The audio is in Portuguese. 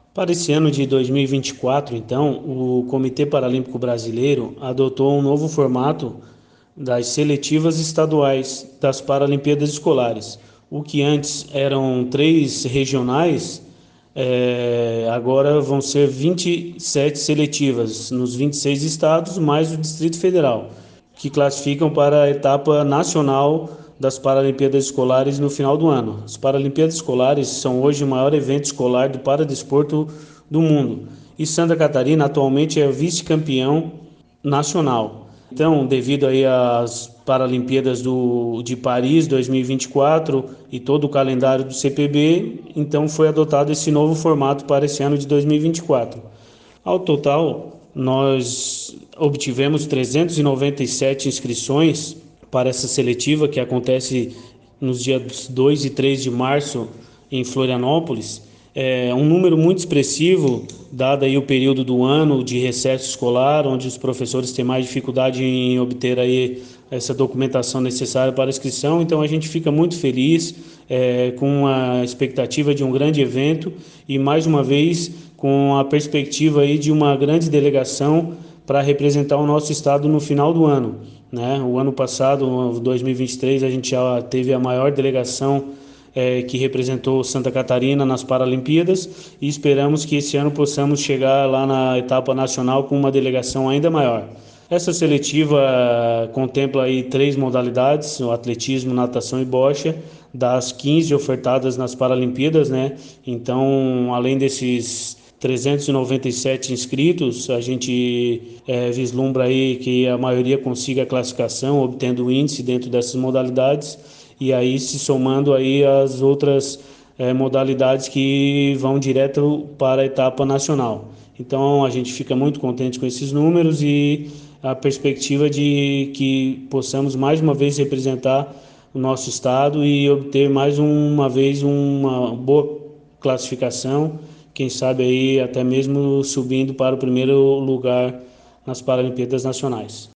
Para esse ano de 2024, então, o Comitê Paralímpico Brasileiro adotou um novo formato das seletivas estaduais das Paralimpíadas Escolares. O que antes eram 3 regionais, agora vão ser 27 seletivas nos 26 estados, mais o Distrito Federal, que classificam para a etapa nacional das Paralimpíadas Escolares no final do ano. As Paralimpíadas Escolares são hoje o maior evento escolar do paradesporto do mundo. E Santa Catarina atualmente é vice-campeão nacional. Então, devido aí às Paralimpíadas de Paris 2024 e todo o calendário do CPB, então foi adotado esse novo formato para esse ano de 2024. Ao total, nós obtivemos 397 inscrições para essa seletiva que acontece nos dias 2 e 3 de março em Florianópolis. É um número muito expressivo, dado aí o período do ano de recesso escolar, onde os professores têm mais dificuldade em obter aí essa documentação necessária para a inscrição. Então a gente fica muito feliz, com a expectativa de um grande evento e mais uma vez com a perspectiva aí de uma grande delegação para representar o nosso estado no final do ano, né? O ano passado, 2023, a gente já teve a maior delegação que representou Santa Catarina nas Paralimpíadas e esperamos que esse ano possamos chegar lá na etapa nacional com uma delegação ainda maior. Essa seletiva contempla aí 3 modalidades: o atletismo, natação e bocha, das 15 ofertadas nas Paralimpíadas, né? Então, além desses 397 inscritos, a gente vislumbra aí que a maioria consiga a classificação, obtendo o índice dentro dessas modalidades, e aí se somando aí as outras modalidades que vão direto para a etapa nacional. Então a gente fica muito contente com esses números e a perspectiva de que possamos mais uma vez representar o nosso estado e obter mais uma vez uma boa classificação, quem sabe aí até mesmo subindo para o primeiro lugar nas Paralimpíadas Nacionais.